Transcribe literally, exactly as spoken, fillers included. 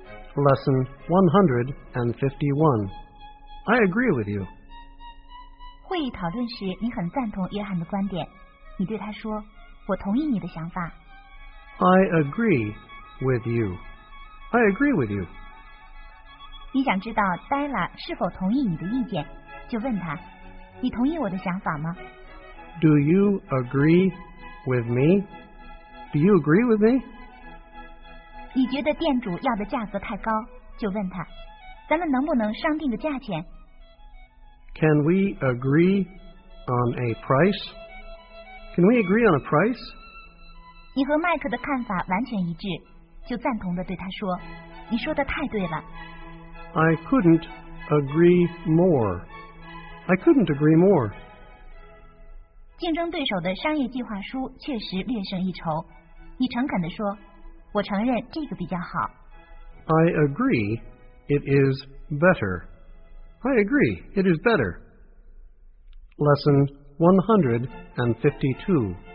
Lesson one hundred fifty-one. I agree with you. 会议讨论时，你很赞同约翰的观点，你对他说：“我同意你的想法。” I agree with you. I agree with you. 你想知道黛拉是否同意你的意见，就问他：“你同意我的想法吗？” Do you agree with me? Do you agree with me? 你觉得店主要的价格太高，就问他：“咱们能不能商定个价钱？” Can we agree on a price? Can we agree on a price? 你和麦克的看法完全一致，就赞同地对他说：“你说的太对了。” I couldn't agree more. I couldn't agree more. 竞争对手的商业计划书确实略胜一筹，你诚恳地说：“我承认这个比较好。” I agree it is better. I agree it is better. Lesson one hundred fifty-two.